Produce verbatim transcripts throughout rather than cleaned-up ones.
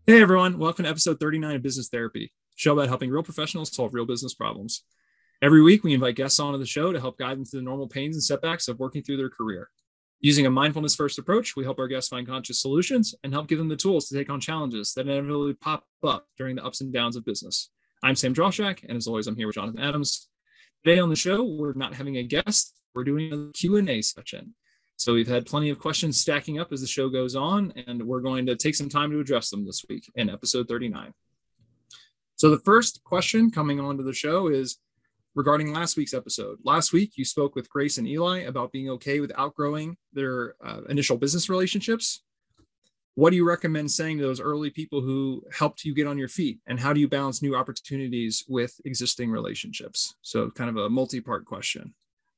Hey everyone, welcome to episode thirty-nine of Business Therapy, a show about helping real professionals solve real business problems. Every week, we invite guests onto the show to help guide them through the normal pains and setbacks of working through their career. Using a mindfulness first approach, we help our guests find conscious solutions and help give them the tools to take on challenges that inevitably pop up during the ups and downs of business. I'm Sam Droshak, and as always, I'm here with Jonathan Adams. Today on the show, we're not having a guest, we're doing a Q and A session. So we've had plenty of questions stacking up as the show goes on, and we're going to take some time to address them this week in episode thirty-nine. So the first question coming onto the show is regarding last week's episode. Last week, you spoke with Grace and Eli about being okay with outgrowing their uh, initial business relationships. What do you recommend saying to those early people who helped you get on your feet? And how do you balance new opportunities with existing relationships? So kind of a multi-part question.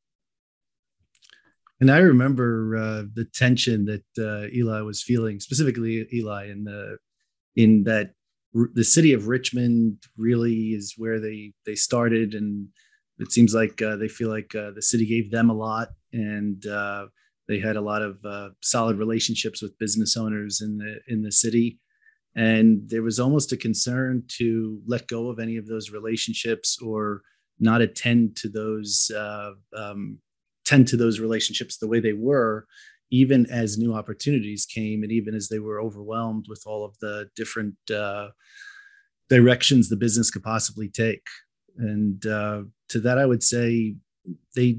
And I remember uh, the tension that uh, Eli was feeling, specifically Eli, in the in that r- the city of Richmond really is where they they started, and it seems like uh, they feel like uh, the city gave them a lot, and uh, they had a lot of uh, solid relationships with business owners in the in the city, and there was almost a concern to let go of any of those relationships or not attend to those. Uh, um, tend to those relationships the way they were, even as new opportunities came and even as they were overwhelmed with all of the different uh, directions the business could possibly take. And uh, to that, I would say they,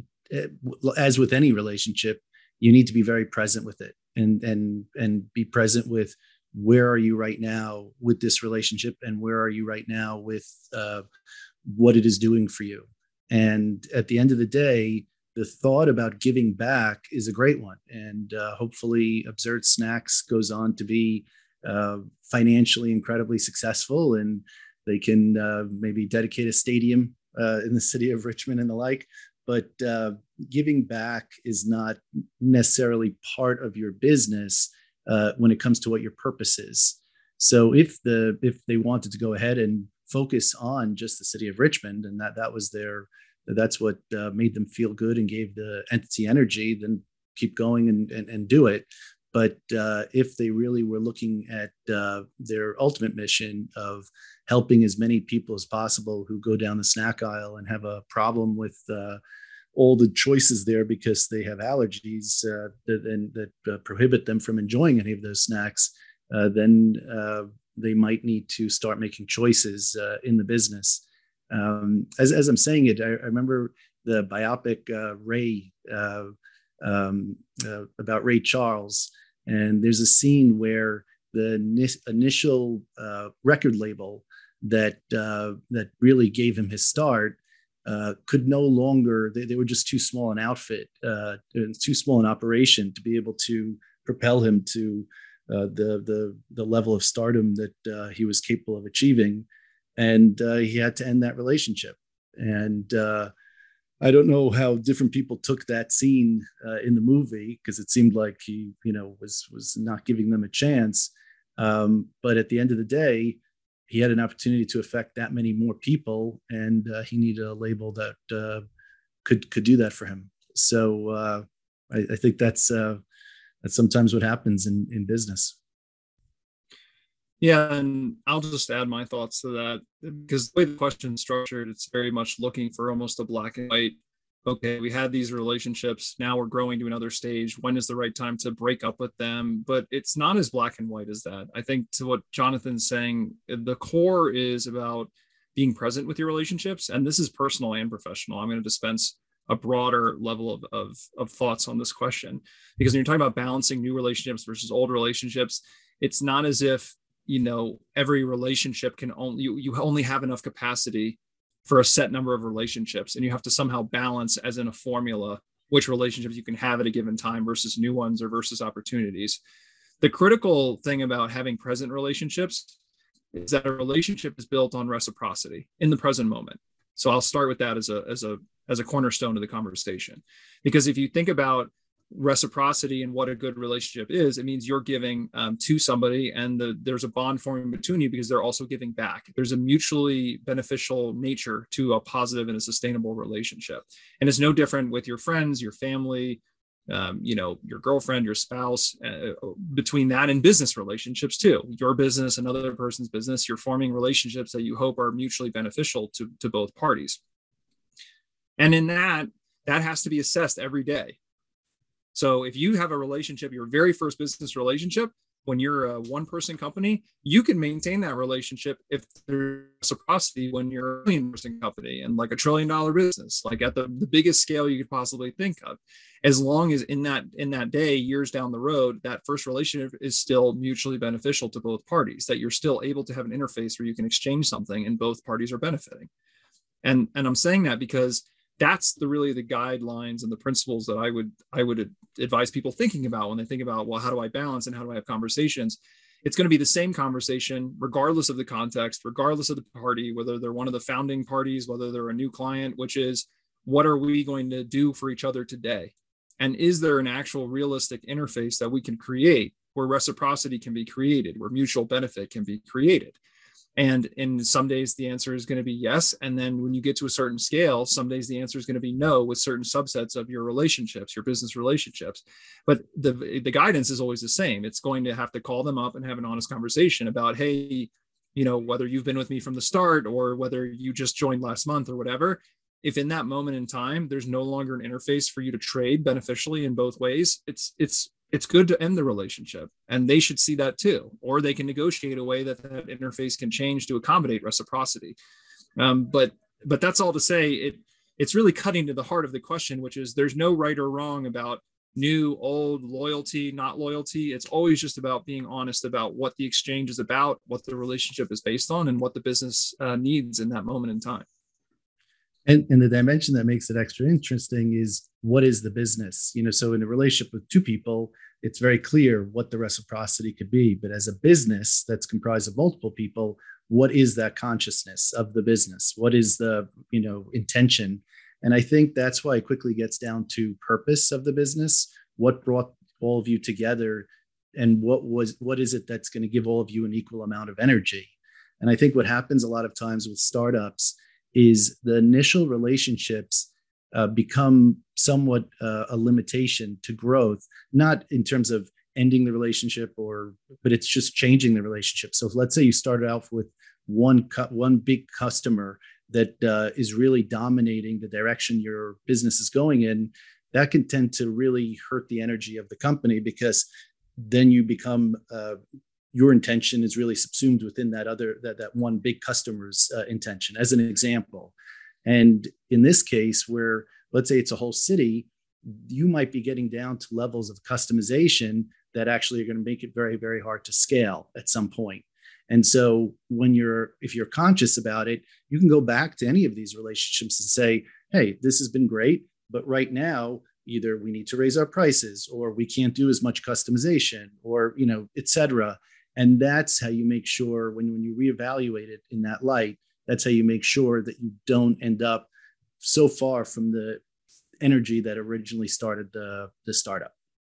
as with any relationship, you need to be very present with it and and and be present with where are you right now with this relationship and where are you right now with uh, what it is doing for you. And at the end of the day, the thought about giving back is a great one. And uh, hopefully Absurd Snacks goes on to be uh, financially incredibly successful, and they can uh, maybe dedicate a stadium uh, in the city of Richmond and the like. But uh, giving back is not necessarily part of your business uh, when it comes to what your purpose is. So if the if they wanted to go ahead and focus on just the city of Richmond, and that that was their that's what uh, made them feel good and gave the entity energy, then keep going and, and, and do it. But uh, if they really were looking at uh, their ultimate mission of helping as many people as possible who go down the snack aisle and have a problem with uh, all the choices there because they have allergies uh, that, that uh, prohibit them from enjoying any of those snacks, uh, then uh, they might need to start making choices uh, in the business. Um, as, as I'm saying it, I, I remember the biopic uh, Ray uh, um, uh, about Ray Charles, and there's a scene where the ni- initial uh, record label that uh, that really gave him his start uh, could no longer. They, they were just too small an outfit, uh, too small an operation to be able to propel him to uh, the the the level of stardom that uh, he was capable of achieving. And uh, he had to end that relationship. And uh, I don't know how different people took that scene uh, in the movie because it seemed like he, you know, was was not giving them a chance. Um, but at the end of the day, he had an opportunity to affect that many more people, and uh, he needed a label that uh, could could do that for him. So uh, I, I think that's uh, that's sometimes what happens in in business. Yeah, and I'll just add my thoughts to that because the way the question is structured, it's very much looking for almost a black and white. Okay, we had these relationships. Now we're growing to another stage. When is the right time to break up with them? But it's not as black and white as that. I think to what Jonathan's saying, the core is about being present with your relationships. And this is personal and professional. I'm going to dispense a broader level of, of, of thoughts on this question. Because when you're talking about balancing new relationships versus old relationships, it's not as if, you know, every relationship can only, you, you only have enough capacity for a set number of relationships, and you have to somehow balance, as in a formula, which relationships you can have at a given time versus new ones or versus opportunities. The critical thing about having present relationships is that a relationship is built on reciprocity in the present moment. So I'll start with that as a as a as a cornerstone of the conversation, because if you think about reciprocity and what a good relationship is, it means you're giving um, to somebody, and the, there's a bond forming between you because they're also giving back. There's a mutually beneficial nature to a positive and a sustainable relationship. And it's no different with your friends, your family, um, you know, your girlfriend, your spouse, uh, between that and business relationships too. Your business, another person's business, you're forming relationships that you hope are mutually beneficial to, to both parties. And in that, that has to be assessed every day. So if you have a relationship, your very first business relationship, when you're a one person company, you can maintain that relationship if there's reciprocity when you're a million person company and like a trillion dollar business, like at the, the biggest scale you could possibly think of. As long as in that in that day, years down the road, that first relationship is still mutually beneficial to both parties, that you're still able to have an interface where you can exchange something and both parties are benefiting. And, and I'm saying that because that's the really the guidelines and the principles that I would I would advise people thinking about when they think about, well, how do I balance and how do I have conversations? It's going to be the same conversation, regardless of the context, regardless of the party, whether they're one of the founding parties, whether they're a new client, which is, what are we going to do for each other today? And is there an actual realistic interface that we can create where reciprocity can be created, where mutual benefit can be created? And in some days, the answer is going to be yes. And then when you get to a certain scale, some days the answer is going to be no with certain subsets of your relationships, your business relationships. But the, the guidance is always the same. It's going to have to call them up and have an honest conversation about, hey, you know, whether you've been with me from the start or whether you just joined last month or whatever, if in that moment in time, there's no longer an interface for you to trade beneficially in both ways, it's, it's, it's good to end the relationship, and they should see that too, or they can negotiate a way that that interface can change to accommodate reciprocity. Um, but, but that's all to say it, it's really cutting to the heart of the question, which is there's no right or wrong about new, old, loyalty, not loyalty. It's always just about being honest about what the exchange is about, what the relationship is based on, and what the business uh, needs in that moment in time. And, and the dimension that makes it extra interesting is, what is the business? You know, so in a relationship with two people, it's very clear what the reciprocity could be. But as a business that's comprised of multiple people, what is that consciousness of the business? What is the, you know, intention? And I think that's why it quickly gets down to purpose of the business. What brought all of you together, and what was what is it that's going to give all of you an equal amount of energy? And I think what happens a lot of times with startups is the initial relationships uh, become somewhat uh, a limitation to growth, not in terms of ending the relationship, or, but it's just changing the relationship. So if, let's say you started out with one cu- one big customer that uh, is really dominating the direction your business is going in, that can tend to really hurt the energy of the company, because then you become uh, your intention is really subsumed within that other, that, that one big customer's uh, intention, as an example. And in this case, where let's say it's a whole city, you might be getting down to levels of customization that actually are going to make it very, very hard to scale at some point. And so when you're, if you're conscious about it, you can go back to any of these relationships and say, hey, this has been great, but right now, either we need to raise our prices, or we can't do as much customization, or, you know, et cetera. And that's how you make sure when, when you reevaluate it in that light, that's how you make sure that you don't end up so far from the energy that originally started the, the startup.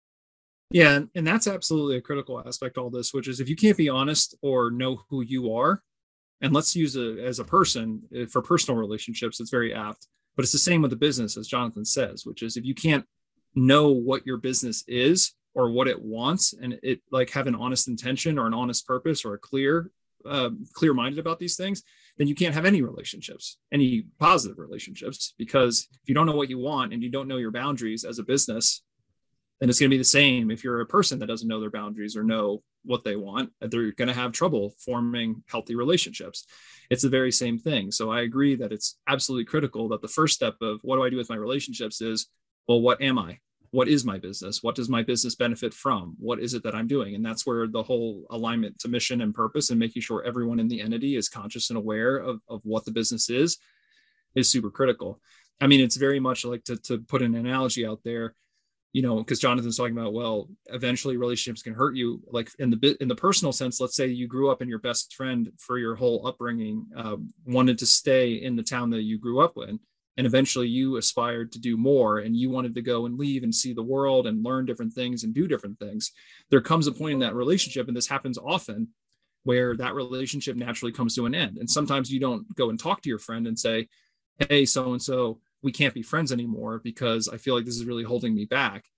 Yeah. And that's absolutely a critical aspect of all this, which is if you can't be honest or know who you are, and let's use it as a person for personal relationships, it's very apt, but it's the same with the business, as Jonathan says, which is if you can't know what your business is or what it wants, and it like have an honest intention or an honest purpose or a clear, uh, clear minded about these things, then you can't have any relationships, any positive relationships, because if you don't know what you want and you don't know your boundaries as a business, then it's going to be the same. If you're a person that doesn't know their boundaries or know what they want, they're going to have trouble forming healthy relationships. It's the very same thing. So I agree that it's absolutely critical that the first step of what do I do with my relationships is, well, what am I? What is my business? What does my business benefit from? What is it that I'm doing? And that's where the whole alignment to mission and purpose and making sure everyone in the entity is conscious and aware of, of what the business is, is super critical. I mean, it's very much like to, to put an analogy out there, you know, because Jonathan's talking about, well, eventually relationships can hurt you. Like in the in the personal sense, let's say you grew up and your best friend for your whole upbringing uh, wanted to stay in the town that you grew up in. And eventually you aspired to do more and you wanted to go and leave and see the world and learn different things and do different things. There comes a point in that relationship, and this happens often, where that relationship naturally comes to an end. And sometimes you don't go and talk to your friend and say, hey, so-and-so, we can't be friends anymore because I feel like this is really holding me back.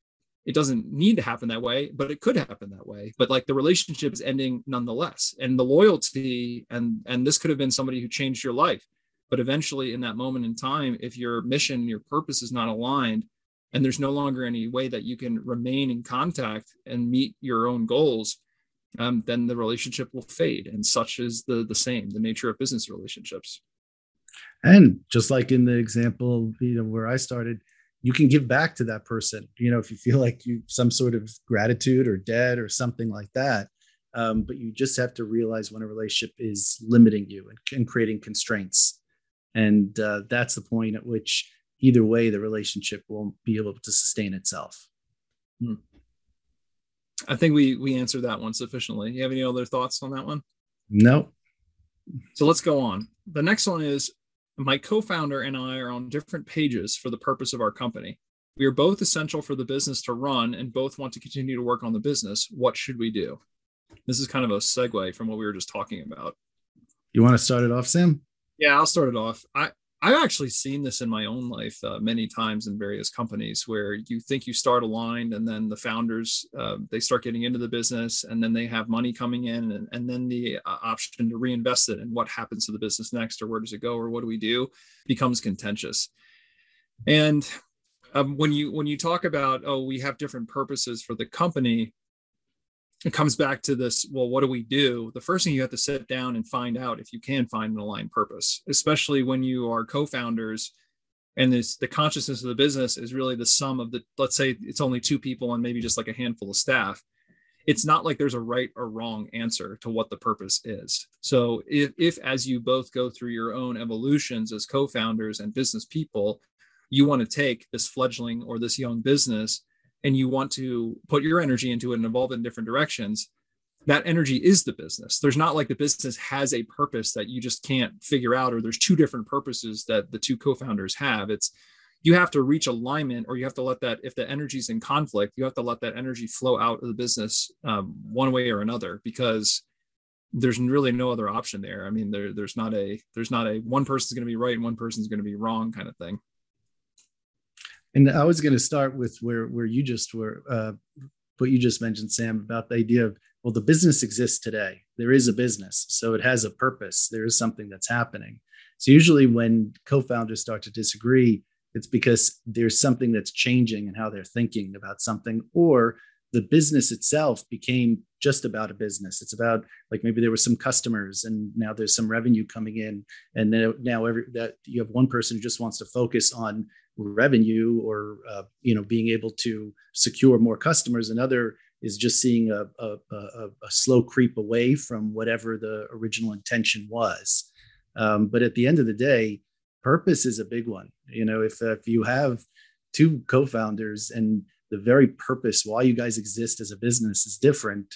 it doesn't need to happen that way, but it could happen that way. But like the relationship is ending nonetheless. And the loyalty, and and this could have been somebody who changed your life. But eventually in that moment in time, if your mission, your purpose is not aligned, and there's no longer any way that you can remain in contact and meet your own goals, um, then the relationship will fade. And such is the the same, the nature of business relationships. And just like in the example, you know, where I started, you can give back to that person, you know, if you feel like you some sort of gratitude or debt or something like that. Um, but you just have to realize when a relationship is limiting you and, and creating constraints. And uh, that's the point at which either way, the relationship won't be able to sustain itself. Hmm. I think we we answered that one sufficiently. You have any other thoughts on that one? No. So let's go on. The next one is, my co-founder and I are on different pages for the purpose of our company. We are both essential for the business to run and both want to continue to work on the business. What should we do? This is kind of a segue from what we were just talking about. You want to start it off, Sam? Yeah, I'll start it off. I, I've actually seen this in my own life uh, many times in various companies where you think you start aligned, and then the founders, uh, they start getting into the business, and then they have money coming in, and, and then the uh, option to reinvest it, and what happens to the business next, or where does it go, or what do we do, becomes contentious. And um, when you when you talk about, oh, we have different purposes for the company, it comes back to this, well, what do we do? The first thing you have to sit down and find out if you can find an aligned purpose, especially when you are co-founders and this, the consciousness of the business is really the sum of the, let's say it's only two people and maybe just like a handful of staff. It's not like there's a right or wrong answer to what the purpose is. So if, if as you both go through your own evolutions as co-founders and business people, you want to take this fledgling or this young business and you want to put your energy into it and evolve in different directions, that energy is the business. There's not like the business has a purpose that you just can't figure out, or there's two different purposes that the two co-founders have. It's, you have to reach alignment, or you have to let that, if the energy is in conflict, you have to let that energy flow out of the business um, one way or another, because there's really no other option there. I mean, there, there's not a, there's not a one person's going to be right and one person's going to be wrong kind of thing. And I was going to start with where where you just were, uh, what you just mentioned, Sam, about the idea of, well, the business exists today. There is a business, so it has a purpose. There is something that's happening. So usually when co-founders start to disagree, it's because there's something that's changing in how they're thinking about something, or the business itself became just about a business. It's about, like, maybe there were some customers and now there's some revenue coming in, and now, now every that you have one person who just wants to focus on revenue, or uh, you know, being able to secure more customers. Another is just seeing a, a, a, a slow creep away from whatever the original intention was. Um, but at the end of the day, purpose is a big one. You know, if if you have two co-founders and the very purpose why you guys exist as a business is different,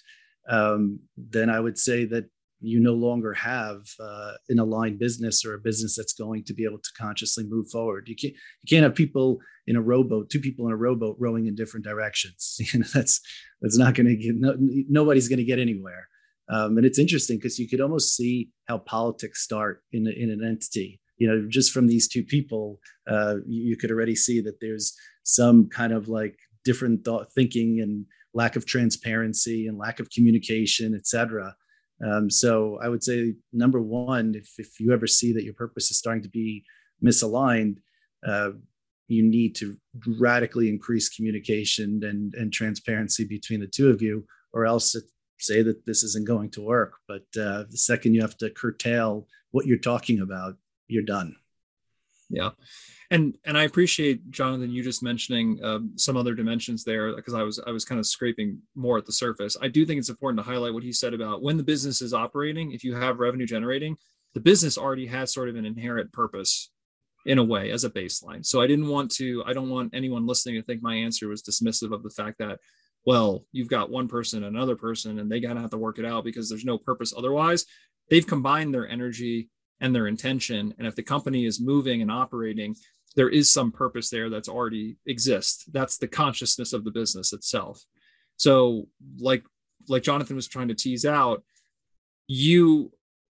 um, then I would say that you no longer have uh, an aligned business, or a business that's going to be able to consciously move forward. You can't you can't have people in a rowboat, two people in a rowboat rowing in different directions. You know, that's that's not going to get, no, nobody's going to get anywhere. Um, and it's interesting because you could almost see how politics start in in an entity. You know, just from these two people, uh, you, you could already see that there's some kind of like different thought, thinking, and lack of transparency and lack of communication, et cetera. Um, so I would say, number one, if, if you ever see that your purpose is starting to be misaligned, uh, you need to radically increase communication and, and transparency between the two of you, or else say that this isn't going to work. But uh, the second you have to curtail what you're talking about, you're done. Yeah. And and I appreciate, Jonathan, you just mentioning um, some other dimensions there, because I was I was kind of scraping more at the surface. I do think it's important to highlight what he said about when the business is operating, if you have revenue generating, the business already has sort of an inherent purpose in a way as a baseline. So I didn't want to, I don't want anyone listening to think my answer was dismissive of the fact that, well, you've got one person and another person and they got to have to work it out because there's no purpose otherwise. They've combined their energy and their intention. And if the company is moving and operating, there is some purpose there that's already exists. That's the consciousness of the business itself. So like, like Jonathan was trying to tease out, you,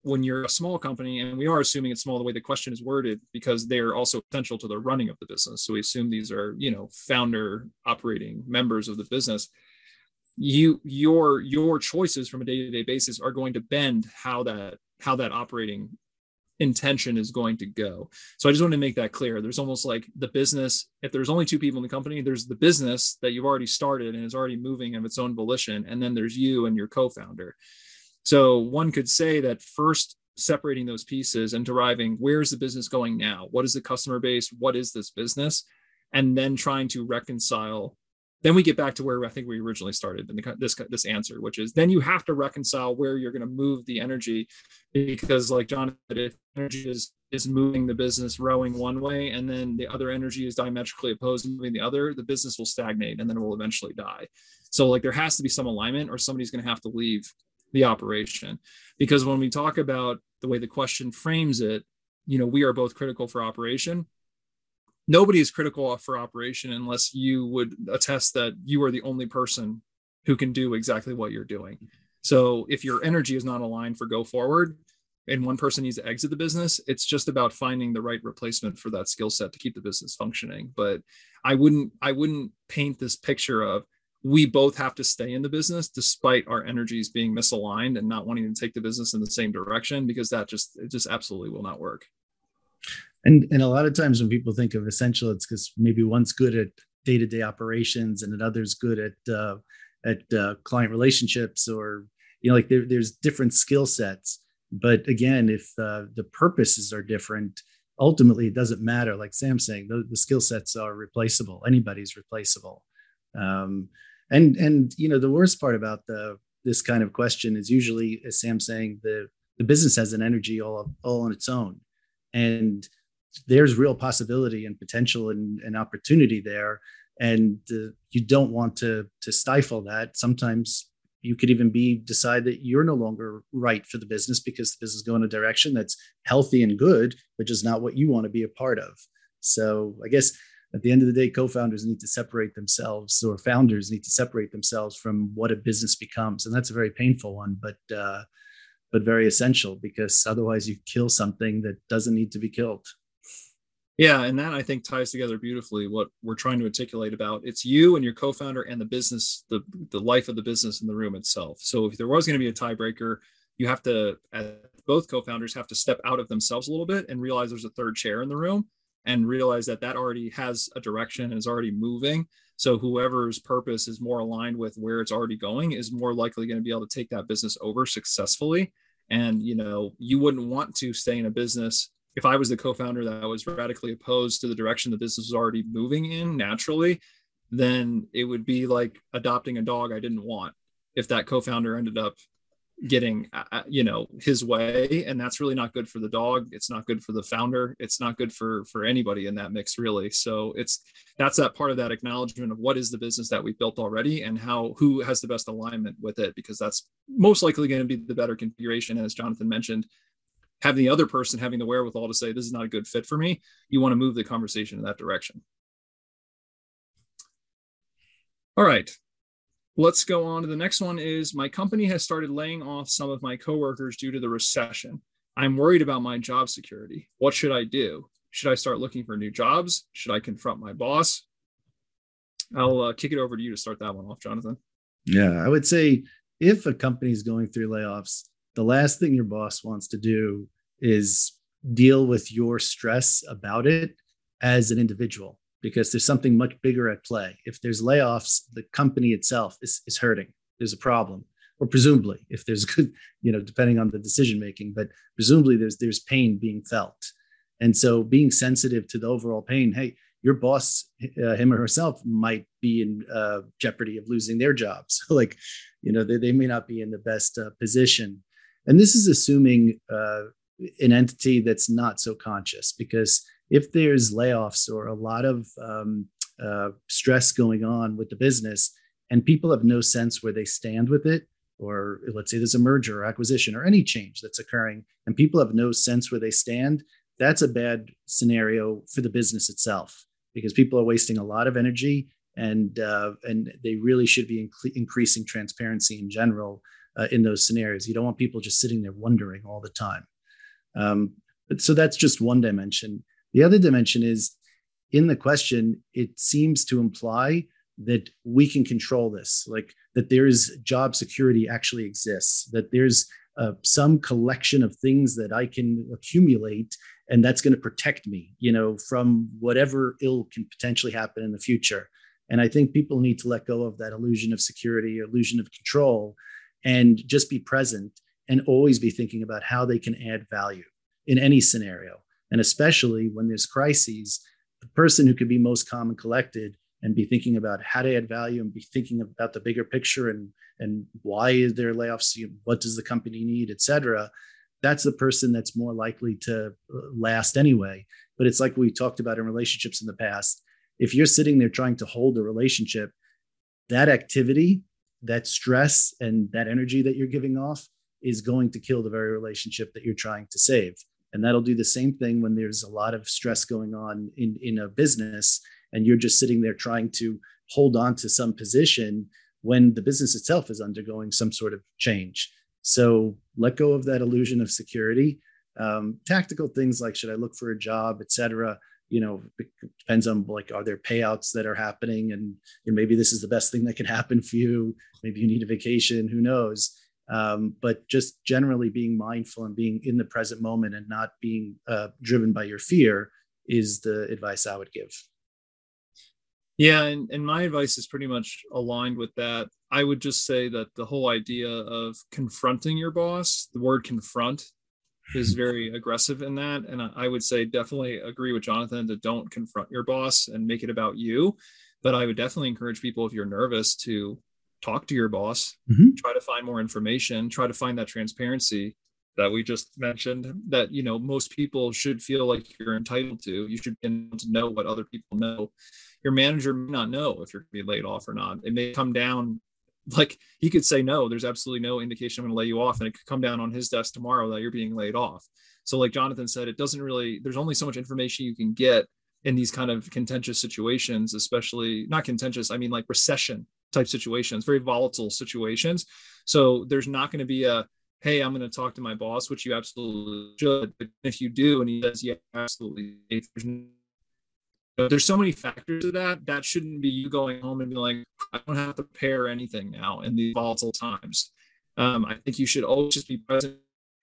when you're a small company, and we are assuming it's small the way the question is worded, because they're also essential to the running of the business. So we assume these are, you know, founder operating members of the business. You, your, your choices from a day-to-day basis are going to bend how that, how that operating intention is going to go. So I just want to make that clear. There's almost like the business, if there's only two people in the company, there's the business that you've already started and is already moving of its own volition. And then there's you and your co-founder. So one could say that first separating those pieces and deriving, where's the business going now? What is the customer base? What is this business? And then trying to reconcile. Then we get back to where I think we originally started in the, this, this answer, which is then you have to reconcile where you're going to move the energy, because like John said, if energy is, is moving the business rowing one way, and then the other energy is diametrically opposed and moving the other, the business will stagnate and then it will eventually die. So like there has to be some alignment, or somebody's going to have to leave the operation. Because when we talk about the way the question frames it, you know, we are both critical for operation. Nobody is critical for operation unless you would attest that you are the only person who can do exactly what you're doing. So if your energy is not aligned for go forward and one person needs to exit the business, it's just about finding the right replacement for that skill set to keep the business functioning. But I wouldn't, I wouldn't paint this picture of we both have to stay in the business despite our energies being misaligned and not wanting to take the business in the same direction, because that just, it just absolutely will not work. And and a lot of times when people think of essential, it's because maybe one's good at day-to-day operations and another's good at uh, at uh, client relationships, or you know, like there, there's different skill sets. But again, if uh, the purposes are different, ultimately it doesn't matter. Like Sam's saying, the, the skill sets are replaceable. Anybody's replaceable. Um, and and you know, the worst part about the this kind of question is usually, as Sam's saying, the the business has an energy all all on its own, and there's real possibility and potential and, and opportunity there. And uh, you don't want to, to stifle that. Sometimes you could even be decide that you're no longer right for the business because the business is going a direction that's healthy and good, but just not what you want to be a part of. So I guess at the end of the day, co-founders need to separate themselves, or founders need to separate themselves from what a business becomes. And that's a very painful one, but, uh, but very essential, because otherwise you kill something that doesn't need to be killed. Yeah, and that I think ties together beautifully what we're trying to articulate about. It's you and your co-founder and the business, the, the life of the business in the room itself. So if there was going to be a tiebreaker, you have to, both co-founders have to step out of themselves a little bit and realize there's a third chair in the room, and realize that that already has a direction and is already moving. So whoever's purpose is more aligned with where it's already going is more likely going to be able to take that business over successfully. And, you know, you wouldn't want to stay in a business. If I was the co-founder that was radically opposed to the direction the business was already moving in naturally, then it would be like adopting a dog I didn't want if that co-founder ended up getting, uh, you know, his way. And that's really not good for the dog. It's not good for the founder. It's not good for, for anybody in that mix, really. So it's, that's that part of that acknowledgement of what is the business that we built already and how, who has the best alignment with it, because that's most likely going to be the better configuration. And as Jonathan mentioned, having the other person having the wherewithal to say, this is not a good fit for me, you want to move the conversation in that direction. All right, let's go on to the next one. Is my company has started laying off some of my coworkers due to the recession. I'm worried about my job security. What should I do? Should I start looking for new jobs? Should I confront my boss? I'll uh, kick it over to you to start that one off, Jonathan. Yeah, I would say if a company is going through layoffs, the last thing your boss wants to do is deal with your stress about it as an individual, because there's something much bigger at play. If there's layoffs, the company itself is, is hurting. There's a problem, or presumably, if there's good, you know, depending on the decision making, but presumably there's there's pain being felt. And so being sensitive to the overall pain, hey, your boss, uh, him or herself, might be in uh, jeopardy of losing their jobs. Like, you know, they, they may not be in the best uh, position. And this is assuming uh, an entity that's not so conscious, because if there's layoffs or a lot of um, uh, stress going on with the business and people have no sense where they stand with it, or let's say there's a merger or acquisition or any change that's occurring and people have no sense where they stand, that's a bad scenario for the business itself, because people are wasting a lot of energy, and uh, and they really should be inc- increasing transparency in general uh, in those scenarios. You don't want people just sitting there wondering all the time. Um, but, so that's just one dimension. The other dimension is, in the question, it seems to imply that we can control this, like that there is job security actually exists, that there's uh, some collection of things that I can accumulate, and that's going to protect me, you know, from whatever ill can potentially happen in the future. And I think people need to let go of that illusion of security, illusion of control, and just be present and always be thinking about how they can add value in any scenario. And especially when there's crises, the person who could be most calm and collected and be thinking about how to add value and be thinking about the bigger picture and, and why is there layoffs, what does the company need, et cetera, that's the person that's more likely to last anyway. But it's like we talked about in relationships in the past. If you're sitting there trying to hold a relationship, that activity, that stress, and that energy that you're giving off is going to kill the very relationship that you're trying to save. And that'll do the same thing when there's a lot of stress going on in, in a business, and you're just sitting there trying to hold on to some position when the business itself is undergoing some sort of change. So let go of that illusion of security. Um, tactical things like, should I look for a job, et cetera, you know, it depends on, like, are there payouts that are happening? And, and maybe this is the best thing that can happen for you. Maybe you need a vacation, who knows? Um, but just generally being mindful and being in the present moment and not being uh, driven by your fear is the advice I would give. Yeah, and, and my advice is pretty much aligned with that. I would just say that the whole idea of confronting your boss, the word confront, is very aggressive in that. And I would say definitely agree with Jonathan to don't confront your boss and make it about you. But I would definitely encourage people, if you're nervous, to talk to your boss, mm-hmm. try to find more information, try to find that transparency that we just mentioned, that, you know, most people should feel like you're entitled to. You should be able to know what other people know. Your manager may not know if you're going to be laid off or not. It may come down, like, he could say, no, there's absolutely no indication I'm going to lay you off. And it could come down on his desk tomorrow that you're being laid off. So like Jonathan said, it doesn't really, there's only so much information you can get in these kind of contentious situations, especially not contentious, I mean like recession type situations, very volatile situations. So there's not going to be a, hey, I'm going to talk to my boss, which you absolutely should. But if you do, and he says, yeah, absolutely, there's, no, there's so many factors to that, that shouldn't be you going home and be like, I don't have to prepare anything now in these volatile times. Um, I think you should always just be present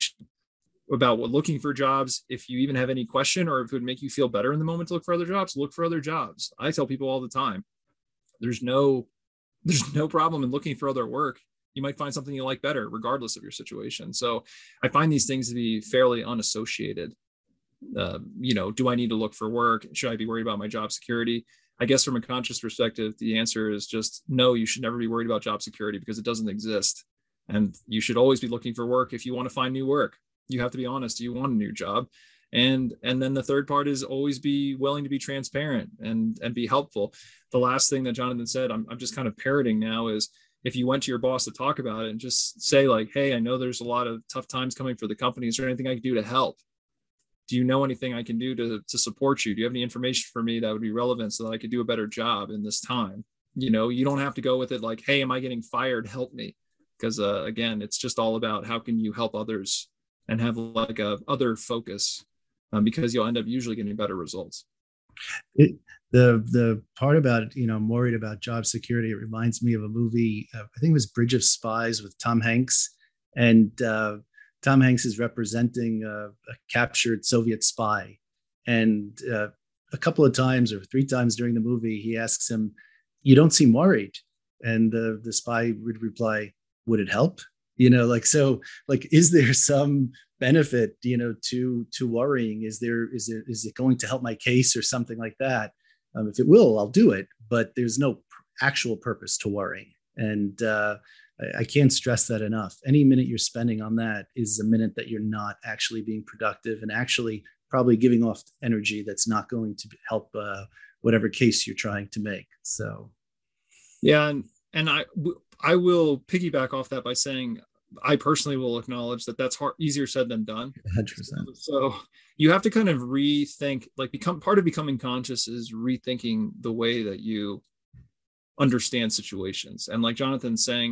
about what looking for jobs. If you even have any question, or if it would make you feel better in the moment to look for other jobs, look for other jobs. I tell people all the time, there's no, there's no problem in looking for other work. You might find something you like better, regardless of your situation. So I find these things to be fairly unassociated. Uh, you know, do I need to look for work? Should I be worried about my job security? I guess from a conscious perspective, the answer is just no, you should never be worried about job security because it doesn't exist. And you should always be looking for work if you want to find new work. You have to be honest. Do you want a new job? And and then the third part is always be willing to be transparent and, and be helpful. The last thing that Jonathan said, I'm, I'm just kind of parroting now, is if you went to your boss to talk about it and just say like, hey, I know there's a lot of tough times coming for the company. Is there anything I can do to help? Do you know anything I can do to, to support you? Do you have any information for me that would be relevant so that I could do a better job in this time? You know, you don't have to go with it like, hey, am I getting fired? Help me. Because uh, again, it's just all about how can you help others and have like a other focus, um, because you'll end up usually getting better results. It, the the part about, you know, I'm worried about job security, it reminds me of a movie, uh, I think it was Bridge of Spies with Tom Hanks. And uh, Tom Hanks is representing a, a captured Soviet spy. And uh, a couple of times or three times during the movie, he asks him, you don't seem worried. And the, the spy would reply, would it help? You know, like, so like, is there some benefit, you know, to, to worrying? Is there, is there, is it going to help my case or something like that? Um, if it will, I'll do it, but there's no pr- actual purpose to worrying. And uh, I, I can't stress that enough. Any minute you're spending on that is a minute that you're not actually being productive and actually probably giving off energy that's not going to help uh, whatever case you're trying to make. So. Yeah. And, and I, I will piggyback off that by saying, I personally will acknowledge that that's hard, easier said than done. one hundred percent. So you have to kind of rethink, like become part of becoming conscious is rethinking the way that you understand situations. And like Jonathan's saying,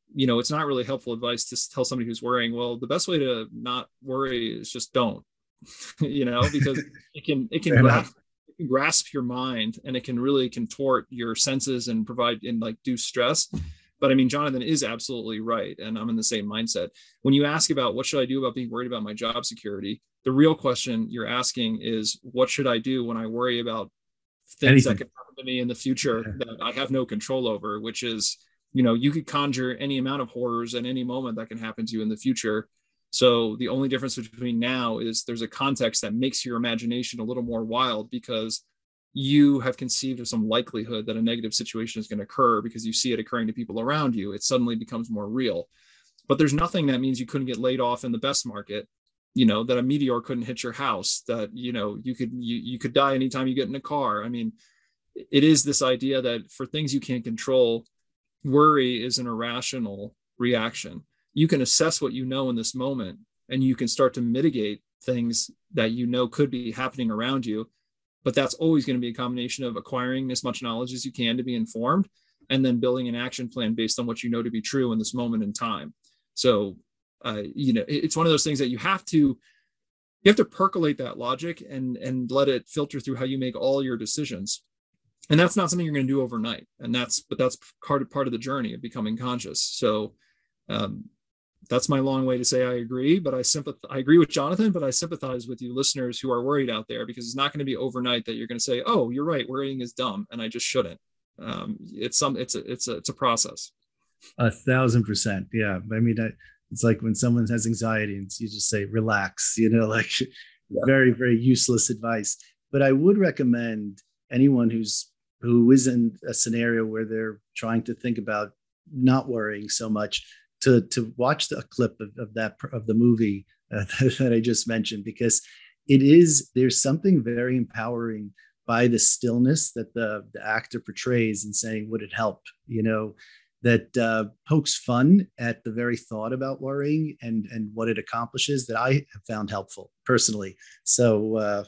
you know, it's not really helpful advice to tell somebody who's worrying, well, the best way to not worry is just don't, you know, because it can, it can grasp, it can grasp your mind, and it can really contort your senses and provide and like do stress. But I mean, Jonathan is absolutely right. And I'm in the same mindset. When you ask about what should I do about being worried about my job security, the real question you're asking is, what should I do when I worry about things Anything. that could happen to me in the future yeah. that I have no control over, which is, you know, you could conjure any amount of horrors at any moment that can happen to you in the future. So the only difference between now is there's a context that makes your imagination a little more wild, because you have conceived of some likelihood that a negative situation is going to occur because you see it occurring to people around you. It suddenly becomes more real. But there's nothing that means you couldn't get laid off in the best market, you know, that a meteor couldn't hit your house, that, you know, you could, you, you could die anytime you get in a car. I mean, it is this idea that for things you can't control, worry is an irrational reaction. You can assess what you know in this moment, and you can start to mitigate things that you know could be happening around you. But that's always going to be a combination of acquiring as much knowledge as you can to be informed, and then building an action plan based on what you know to be true in this moment in time. So, uh, you know, it's one of those things that you have to, you have to percolate that logic and, and let it filter through how you make all your decisions. And that's not something you're going to do overnight. And that's, but that's part of, part of the journey of becoming conscious. So, um, that's my long way to say I agree, but I sympathize. I agree with Jonathan, but I sympathize with you listeners who are worried out there, because it's not going to be overnight that you're going to say, "Oh, you're right, worrying is dumb, and I just shouldn't." Um, it's some, it's a, it's a, it's a process. A thousand percent, yeah. I mean, I, it's like when someone has anxiety, and you just say, "Relax," you know, like yeah. very, very useless advice. But I would recommend anyone who's who is in a scenario where they're trying to think about not worrying so much, to to watch the, a clip of, of that of the movie uh, that, that I just mentioned, because it is, there's something very empowering by the stillness that the, the actor portrays and saying, would it help, you know, that uh, pokes fun at the very thought about worrying and and what it accomplishes, that I have found helpful personally. So uh,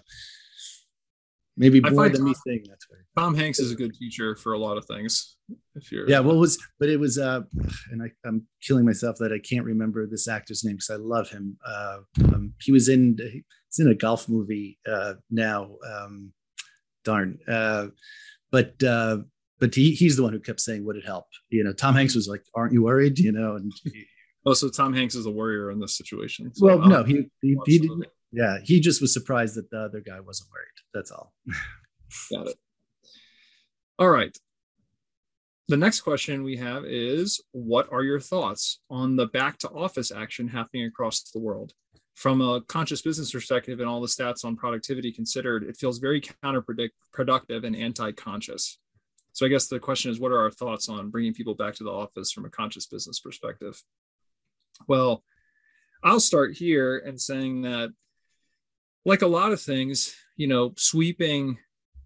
maybe more than Tom, me saying that's right. Tom Hanks is a good teacher for a lot of things. If you're, yeah, what was, but it was, uh, and I, I'm killing myself that I can't remember this actor's name because I love him. Uh, um, he was in, he's in a golf movie uh, now. Um, darn, uh, but uh, but he he's the one who kept saying, "Would it help?" You know, Tom Hanks was like, "Aren't you worried?" You know, and he, oh, so Tom Hanks is a warrior in this situation. So well, no, he he, he didn't. Yeah, he just was surprised that the other guy wasn't worried. That's all. Got it. All right. The next question we have is, what are your thoughts on the back to office action happening across the world? From a conscious business perspective and all the stats on productivity considered, it feels very counterproductive and anti-conscious. So I guess the question is, what are our thoughts on bringing people back to the office from a conscious business perspective? Well, I'll start here and saying that, like a lot of things, you know, sweeping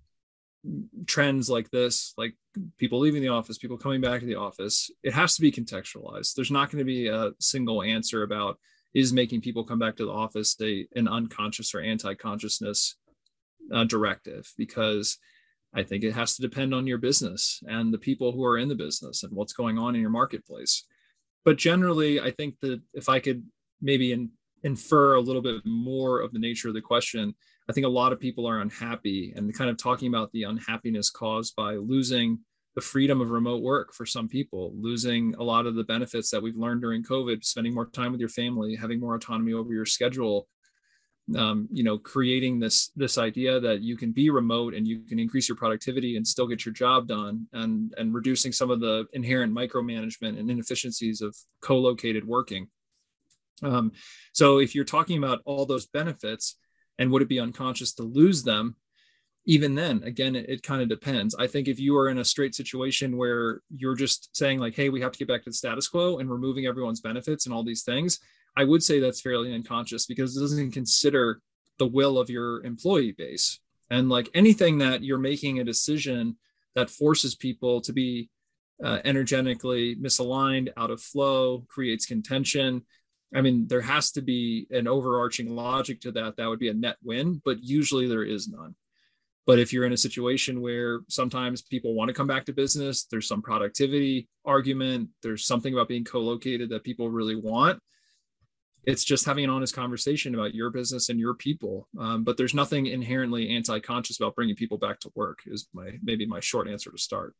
trends like this, like people leaving the office, people coming back to the office, it has to be contextualized. There's not going to be a single answer about, is making people come back to the office a, an unconscious or anti-consciousness uh, directive, because I think it has to depend on your business and the people who are in the business and what's going on in your marketplace. But generally, I think that if I could maybe in, infer a little bit more of the nature of the question, I think a lot of people are unhappy, and kind of talking about the unhappiness caused by losing the freedom of remote work for some people, losing a lot of the benefits that we've learned during COVID, spending more time with your family, having more autonomy over your schedule, um, you know, creating this, this idea that you can be remote and you can increase your productivity and still get your job done, and, and reducing some of the inherent micromanagement and inefficiencies of co-located working. Um, so if you're talking about all those benefits, and would it be unconscious to lose them? Even then, again, it, it kind of depends. I think if you are in a straight situation where you're just saying like, hey, we have to get back to the status quo and removing everyone's benefits and all these things, I would say that's fairly unconscious, because it doesn't consider the will of your employee base. And like anything that you're making a decision that forces people to be uh, energetically misaligned, out of flow, creates contention. I mean, there has to be an overarching logic to that. That would be a net win, but usually there is none. But if you're in a situation where sometimes people want to come back to business, there's some productivity argument, there's something about being co-located that people really want. It's just having an honest conversation about your business and your people. Um, but there's nothing inherently anti-conscious about bringing people back to work is my, maybe my short answer to start.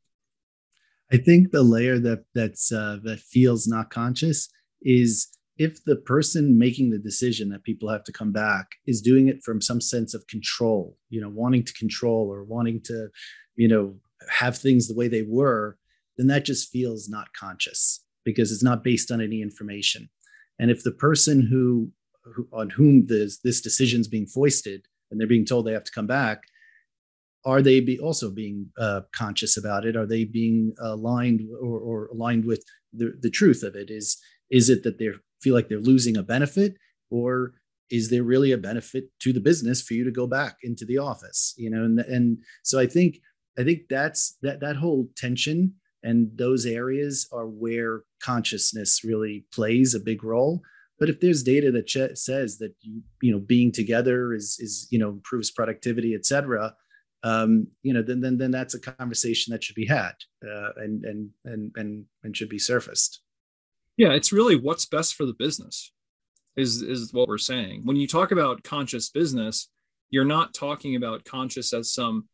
I think the layer that that's uh, that feels not conscious is if the person making the decision that people have to come back is doing it from some sense of control, you know, wanting to control or wanting to, you know, have things the way they were, then that just feels not conscious because it's not based on any information. And if the person who, who on whom this this decision is being foisted and they're being told they have to come back, are they be also being uh, conscious about it? Are they being aligned or, or aligned with the, the truth of it? Is is it that they feel like they're losing a benefit, or is there really a benefit to the business for you to go back into the office? You know, and and so I think I think that's that that whole tension and those areas are where consciousness really plays a big role. But if there's data that ch- says that you you know being together is is you know improves productivity, et cetera, um, you know, then then then that's a conversation that should be had uh, and and and and and should be surfaced. Yeah, it's really what's best for the business is is what we're saying. When you talk about conscious business, you're not talking about conscious as some,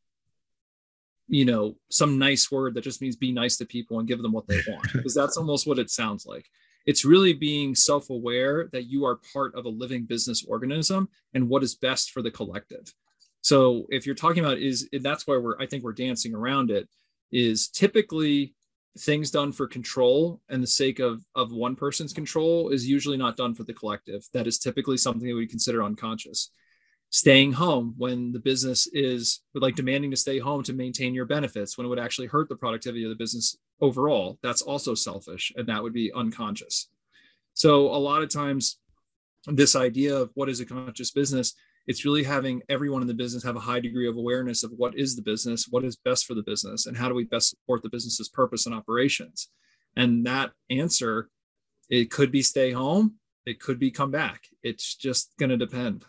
you know, some nice word that just means be nice to people and give them what they want, because that's almost what it sounds like. It's really being self-aware that you are part of a living business organism and what is best for the collective. So if you're talking about is that's why we're I think we're dancing around it, is typically things done for control and the sake of of one person's control is usually not done for the collective. That is typically something that we consider unconscious. Staying home when the business is like demanding to stay home to maintain your benefits when it would actually hurt the productivity of the business overall, that's also selfish, and that would be unconscious. So a lot of times this idea of what is a conscious business, it's really having everyone in the business have a high degree of awareness of what is the business, what is best for the business, and how do we best support the business's purpose and operations. And that answer, it could be stay home, it could be come back. It's just going to depend.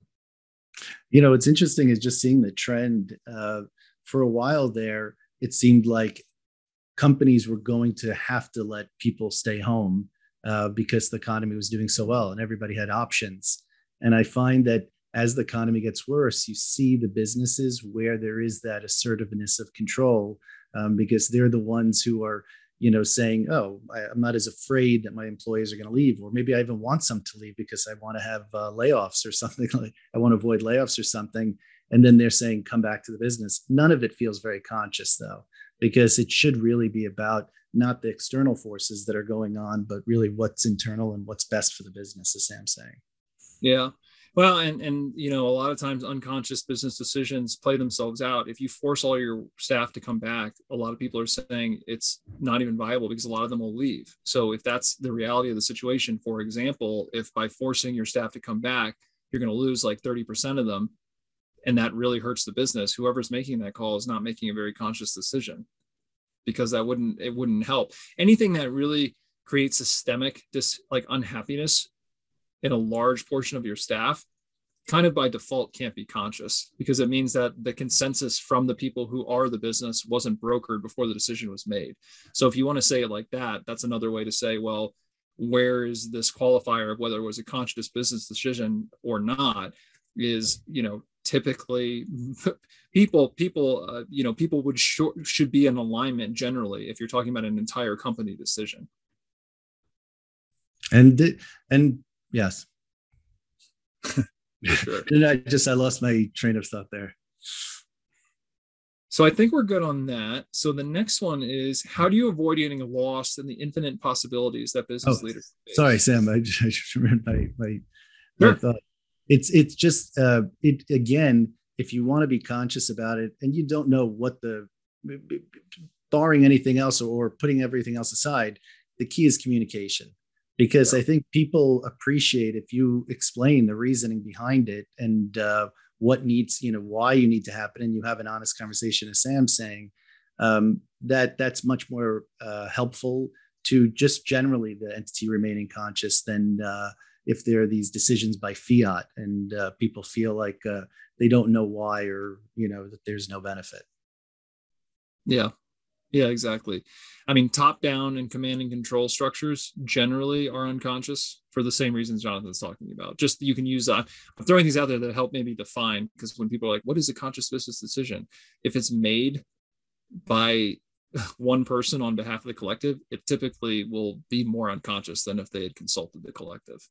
You know, what's interesting is just seeing the trend. Uh, for a while there, it seemed like companies were going to have to let people stay home uh, because the economy was doing so well and everybody had options. And I find that as the economy gets worse, you see the businesses where there is that assertiveness of control um, because they're the ones who are, you know, saying, oh, I, I'm not as afraid that my employees are going to leave, or maybe I even want some to leave because I want to have uh, layoffs or something like I want to avoid layoffs or something. And then they're saying, come back to the business. None of it feels very conscious though, because it should really be about not the external forces that are going on, but really what's internal and what's best for the business, as Sam's saying. Yeah. Well, and and you know, a lot of times unconscious business decisions play themselves out. If you force all your staff to come back, a lot of people are saying it's not even viable because a lot of them will leave. So if that's the reality of the situation, for example, if by forcing your staff to come back, you're going to lose like thirty percent of them, and that really hurts the business, whoever's making that call is not making a very conscious decision, because that wouldn't it wouldn't help. Anything that really creates systemic dis like unhappiness in a large portion of your staff, kind of by default can't be conscious, because it means that the consensus from the people who are the business wasn't brokered before the decision was made. So if you want to say it like that, that's another way to say, well, where is this qualifier of whether it was a conscious business decision or not is, you know, typically people, people, uh, you know, people would sh- should be in alignment generally if you're talking about an entire company decision. And, and, Yes. Sure. And I just I lost my train of thought there. So I think we're good on that. So the next one is, how do you avoid getting lost in the infinite possibilities that business oh, leaders face? Sorry, Sam. I just, I just remembered my my, sure. my thought. It's it's just uh, it again. If you want to be conscious about it, and you don't know what the, barring anything else or putting everything else aside, the key is communication. Because yeah. I think people appreciate if you explain the reasoning behind it and uh, what needs, you know, why you need to happen, and you have an honest conversation, as Sam's saying, um, that that's much more uh, helpful to just generally the entity remaining conscious than uh, if there are these decisions by fiat and uh, people feel like uh, they don't know why, or, you know, that there's no benefit. Yeah. Yeah, exactly. I mean, top down and command and control structures generally are unconscious for the same reasons Jonathan's talking about. Just you can use, uh, I'm throwing these out there that help maybe define, because when people are like, what is a conscious business decision? If it's made by one person on behalf of the collective, it typically will be more unconscious than if they had consulted the collective.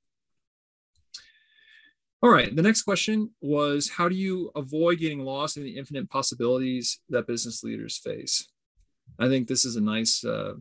All right, the next question was, how do you avoid getting lost in the infinite possibilities that business leaders face? I think this is a nice uh,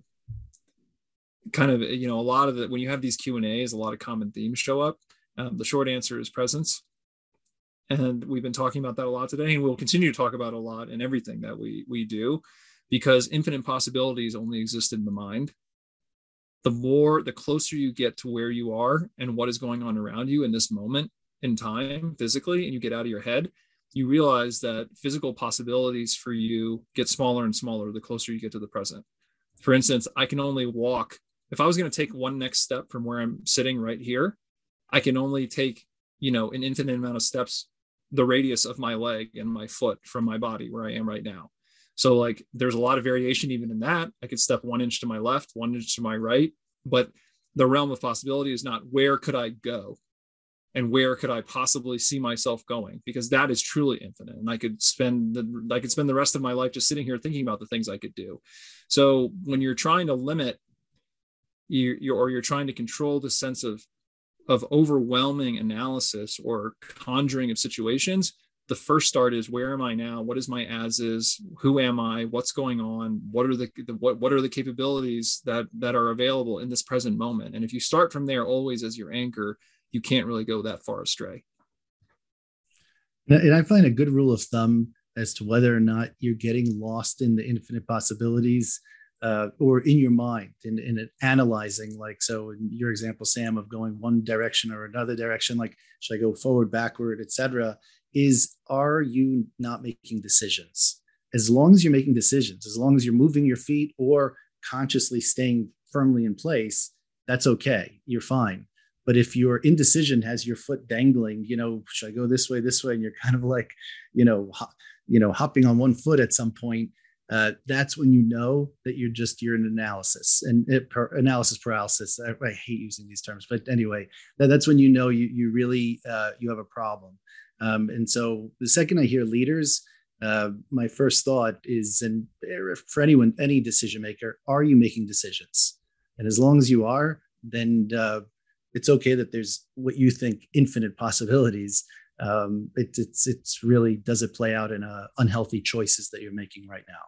kind of, you know, a lot of it, when you have these Q and A's, a lot of common themes show up. Um, the short answer is presence. And we've been talking about that a lot today, and we'll continue to talk about a lot in everything that we, we do, because infinite possibilities only exist in the mind. The more, the closer you get to where you are and what is going on around you in this moment in time physically, and you get out of your head, you realize that physical possibilities for you get smaller and smaller the closer you get to the present. For instance, I can only walk, if I was going to take one next step from where I'm sitting right here, I can only take, you know, an infinite amount of steps, the radius of my leg and my foot from my body where I am right now. So like, there's a lot of variation even in that. I could step one inch to my left, one inch to my right, but the realm of possibility is not where could I go and where could I possibly see myself going, because that is truly infinite. And I could spend the, I could spend the rest of my life just sitting here thinking about the things I could do. So when you're trying to limit you, you or you're trying to control the sense of, of overwhelming analysis or conjuring of situations, the first start is, where am I now? What is my as is? Who am I? What's going on? What are the, the what, what are the capabilities that, that are available in this present moment? And if you start from there always as your anchor, you can't really go that far astray. And I find a good rule of thumb as to whether or not you're getting lost in the infinite possibilities uh, or in your mind, in, in analyzing, like, so in your example, Sam, of going one direction or another direction, like, should I go forward, backward, et cetera, is, are you not making decisions? As long as you're making decisions, as long as you're moving your feet or consciously staying firmly in place, that's okay. You're fine. But if your indecision has your foot dangling, you know, should I go this way, this way, and you're kind of like, you know, ho- you know, hopping on one foot at some point, uh, that's when you know that you're just, you're in analysis and it, per, analysis paralysis. I, I hate using these terms, but anyway, that, that's when you know you you really uh, you have a problem. Um, and so the second I hear leaders, uh, my first thought is, and for anyone, any decision maker, are you making decisions? And as long as you are, then uh, it's okay that there's what you think infinite possibilities. Um, it, it's it's really, does it play out in uh, unhealthy choices that you're making right now?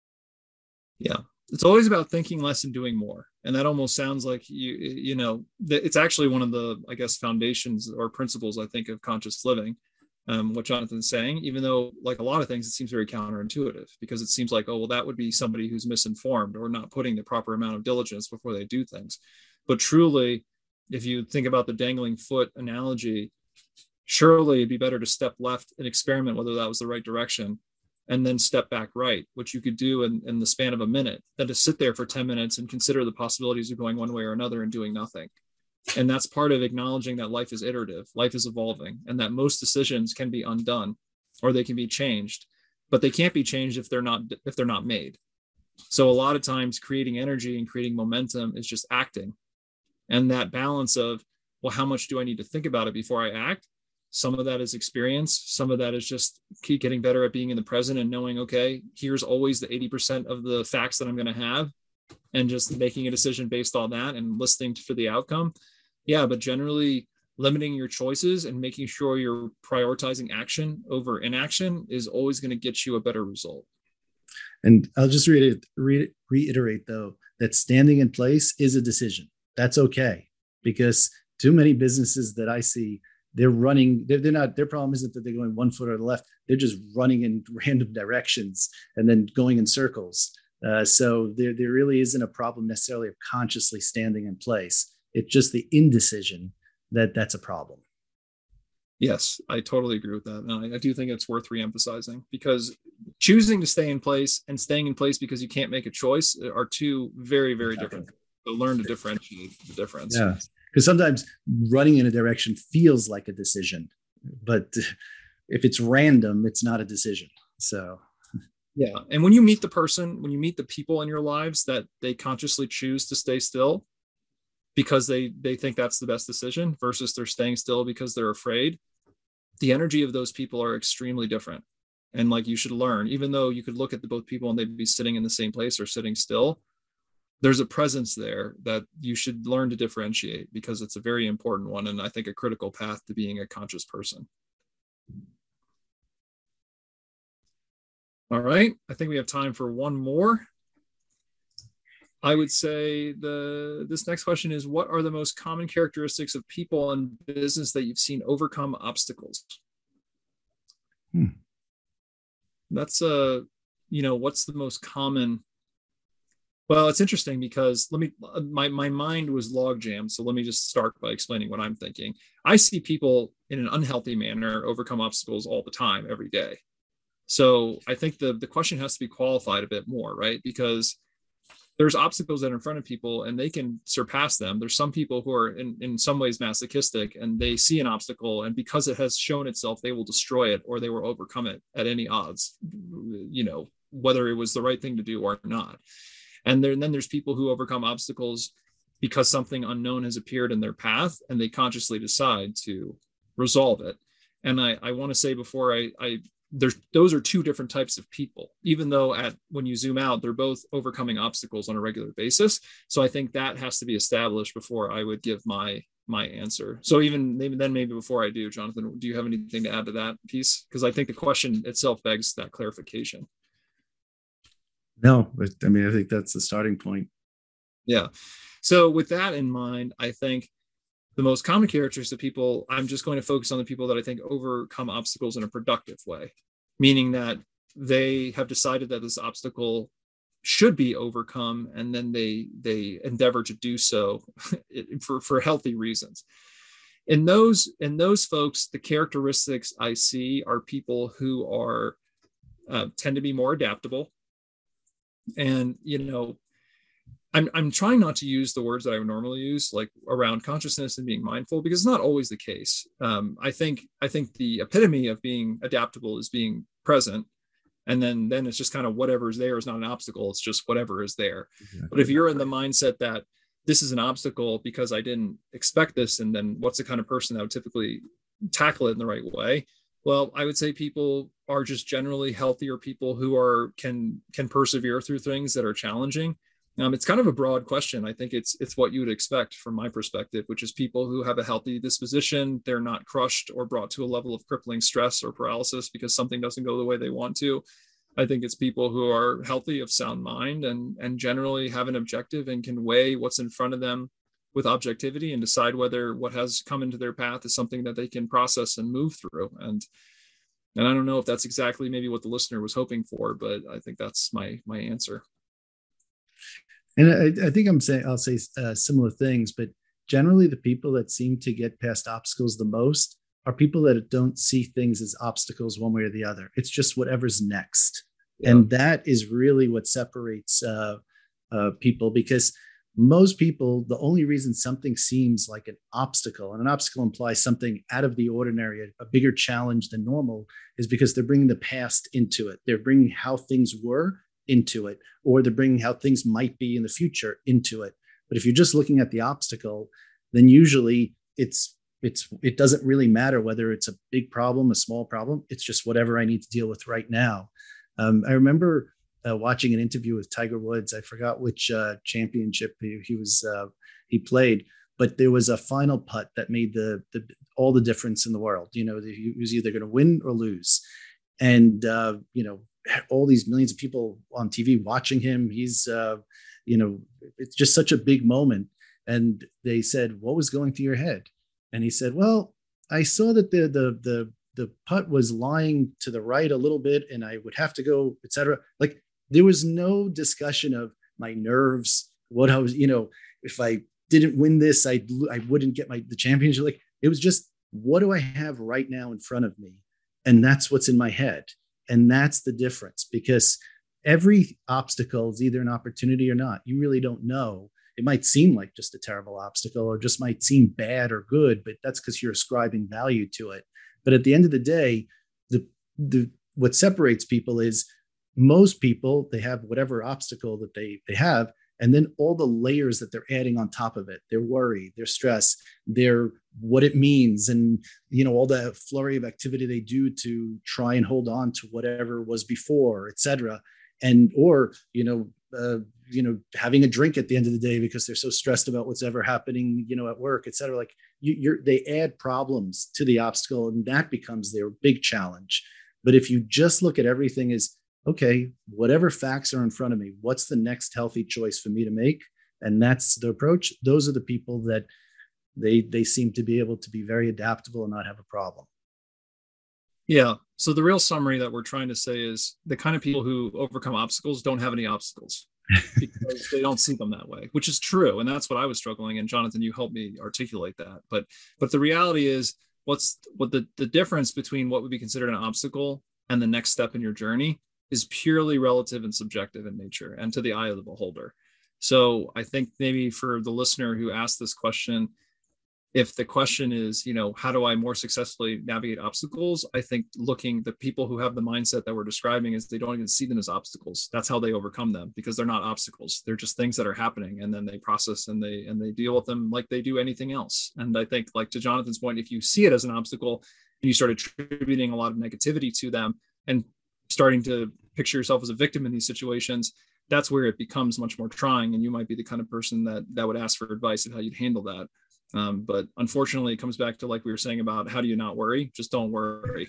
Yeah, it's always about thinking less and doing more, and that almost sounds like you you know it's actually one of the, I guess, foundations or principles, I think, of conscious living. Um, what Jonathan's saying, even though, like a lot of things, it seems very counterintuitive, because it seems like, oh well, that would be somebody who's misinformed or not putting the proper amount of diligence before they do things. But truly, if you think about the dangling foot analogy, surely it'd be better to step left and experiment whether that was the right direction, and then step back right, which you could do in, in the span of a minute, than to sit there for ten minutes and consider the possibilities of going one way or another and doing nothing. And that's part of acknowledging that life is iterative, life is evolving, and that most decisions can be undone or they can be changed, but they can't be changed if they're not if they're not made. So a lot of times creating energy and creating momentum is just acting. And that balance of, well, how much do I need to think about it before I act? Some of that is experience. Some of that is just keep getting better at being in the present and knowing, okay, here's always the eighty percent of the facts that I'm going to have, and just making a decision based on that and listening for the outcome. Yeah, but generally limiting your choices and making sure you're prioritizing action over inaction is always going to get you a better result. And I'll just re- re- reiterate, though, that standing in place is a decision. That's okay, because too many businesses that I see, they're running, they're, they're not, their problem isn't that they're going one foot or the left. They're just running in random directions and then going in circles. Uh, so there, there really isn't a problem necessarily of consciously standing in place. It's just the indecision that that's a problem. Yes, I totally agree with that. And I, I do think it's worth reemphasizing, because choosing to stay in place and staying in place because you can't make a choice are two very, very different. So learn to differentiate the difference. Yeah. because sometimes running in a direction feels like a decision, but if it's random, it's not a decision. So yeah. And when you meet the person, when you meet the people in your lives that they consciously choose to stay still because they they think that's the best decision versus they're staying still because they're afraid, the energy of those people are extremely different. And like, you should learn, even though you could look at the both people and they'd be sitting in the same place or sitting still, there's a presence there that you should learn to differentiate, because it's a very important one. And I think a critical path to being a conscious person. All right. I think we have time for one more. I would say the this next question is, what are the most common characteristics of people in business that you've seen overcome obstacles? Hmm. That's a, you know, what's the most common? Well, it's interesting because let me, my, my mind was log jammed. So let me just start by explaining what I'm thinking. I see people in an unhealthy manner overcome obstacles all the time, every day. So I think the, the question has to be qualified a bit more, right? Because there's obstacles that are in front of people and they can surpass them. There's some people who are in, in some ways masochistic, and they see an obstacle, and because it has shown itself, they will destroy it or they will overcome it at any odds, you know, whether it was the right thing to do or not. And, there, and then there's people who overcome obstacles because something unknown has appeared in their path and they consciously decide to resolve it. And I, I want to say before I, I there's those are two different types of people, even though at when you zoom out, they're both overcoming obstacles on a regular basis. So I think that has to be established before I would give my my answer. So even maybe then maybe before I do, Jonathan, do you have anything to add to that piece? Because I think the question itself begs that clarification. No, but I mean, I think that's the starting point. Yeah. So with that in mind, I think the most common characteristics of people, I'm just going to focus on the people that I think overcome obstacles in a productive way, meaning that they have decided that this obstacle should be overcome, and then they they endeavor to do so for, for healthy reasons. In those, in those folks, the characteristics I see are people who are uh, tend to be more adaptable. And, you know, I'm, I'm trying not to use the words that I would normally use, like around consciousness and being mindful, because it's not always the case. Um, I think I think the epitome of being adaptable is being present. And then, then it's just kind of whatever is there is not an obstacle. It's just whatever is there. Exactly. But if you're in the mindset that this is an obstacle because I didn't expect this, and then what's the kind of person that would typically tackle it in the right way? Well, I would say people are just generally healthier people who are can can persevere through things that are challenging. Um, it's kind of a broad question. I think it's it's what you would expect from my perspective, which is people who have a healthy disposition. They're not crushed or brought to a level of crippling stress or paralysis because something doesn't go the way they want to. I think it's people who are healthy, of sound mind, and and generally have an objective and can weigh what's in front of them with objectivity and decide whether what has come into their path is something that they can process and move through. And and I don't know if that's exactly maybe what the listener was hoping for, but I think that's my my answer. And I, I think I'm saying I'll say uh, similar things, but generally the people that seem to get past obstacles the most are people that don't see things as obstacles one way or the other. It's just whatever's next. Yeah. And that is really what separates uh, uh, people, because most people, the only reason something seems like an obstacle, and an obstacle implies something out of the ordinary, a, a bigger challenge than normal, is because they're bringing the past into it. They're bringing how things were into it, or they're bringing how things might be in the future into it. But if you're just looking at the obstacle, then usually it's it's it doesn't really matter whether it's a big problem, a small problem. It's just whatever I need to deal with right now. Um, I remember uh, watching an interview with Tiger Woods. I forgot which uh, championship he, he was uh, he played, but there was a final putt that made the, the all the difference in the world. You know, he was either going to win or lose, and uh, you know. all these millions of people on T V watching him. He's, uh, you know, it's just such a big moment. And they said, what was going through your head? And he said, well, I saw that the, the, the, the putt was lying to the right a little bit and I would have to go, et cetera. Like there was no discussion of my nerves, what I was, you know, if I didn't win this, I I wouldn't get my, the championship. Like it was just, what do I have right now in front of me? And that's what's in my head. And that's the difference, because every obstacle is either an opportunity or not. You really don't know. it might seem like just a terrible obstacle or just might seem bad or good, but that's because you're ascribing value to it. But at the end of the day, the the what separates people is most people, they have whatever obstacle that they they have, and then all the layers that they're adding on top of it, their worry, their stress, their what it means, and you know, all the flurry of activity they do to try and hold on to whatever was before, et cetera. And or you know, uh, you know, having a drink at the end of the day because they're so stressed about what's ever happening, you know, at work, et cetera. Like you, you're, they add problems to the obstacle, and that becomes their big challenge. But if you just look at everything as, okay, whatever facts are in front of me, what's the next healthy choice for me to make? And that's the approach. Those are the people that they they seem to be able to be very adaptable and not have a problem. Yeah. So the real summary that we're trying to say is the kind of people who overcome obstacles don't have any obstacles because they don't see them that way, which is true. And that's what I was struggling. And Jonathan, you helped me articulate that. But but the reality is what's what the, the difference between what would be considered an obstacle and the next step in your journey is purely relative and subjective in nature and to the eye of the beholder. So I think maybe for the listener who asked this question, if the question is, you know, how do I more successfully navigate obstacles? I think looking, the people who have the mindset that we're describing is they don't even see them as obstacles. That's how they overcome them, because they're not obstacles. They're just things that are happening, and then they process and they and they deal with them like they do anything else. And I think, like to Jonathan's point, if you see it as an obstacle and you start attributing a lot of negativity to them and starting to picture yourself as a victim in these situations, that's where it becomes much more trying. And you might be the kind of person that that would ask for advice on how you'd handle that. Um, but unfortunately, it comes back to, like we were saying about how do you not worry? Just don't worry.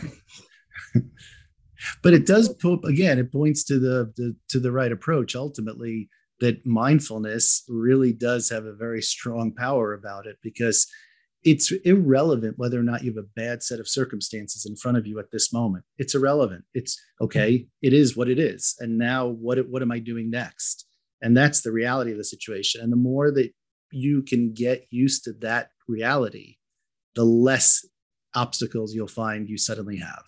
But it does, again, it points to the, the to the right approach. Ultimately, that mindfulness really does have a very strong power about it, because it's irrelevant whether or not you have a bad set of circumstances in front of you at this moment. It's irrelevant. It's okay. It is what it is. And now what, what am I doing next? And that's the reality of the situation. And the more that you can get used to that reality, the less obstacles you'll find you suddenly have.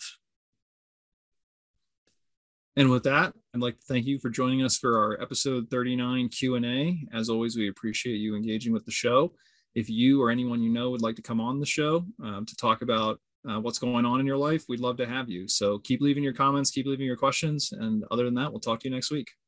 And with that, I'd like to thank you for joining us for our episode thirty-nine Q and A. As always, we appreciate you engaging with the show. If you or anyone you know would like to come on the show um, to talk about uh, what's going on in your life, we'd love to have you. So keep leaving your comments, keep leaving your questions. And other than that, we'll talk to you next week.